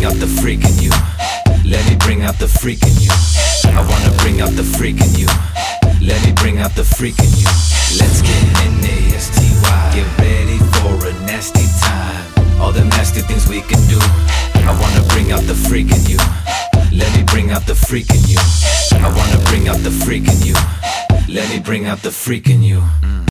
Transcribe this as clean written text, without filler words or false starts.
bring out the freak in you. Let me bring out the freak in you. I wanna bring out the freak in you. Let me bring out the freak in you. Let's get N-A-S-T-Y. Get ready for a nasty time. All the nasty things we can do. I wanna bring out the freak in you. Let me bring out the freak in you. I wanna bring out the freak in you. Let me bring out the freak in you.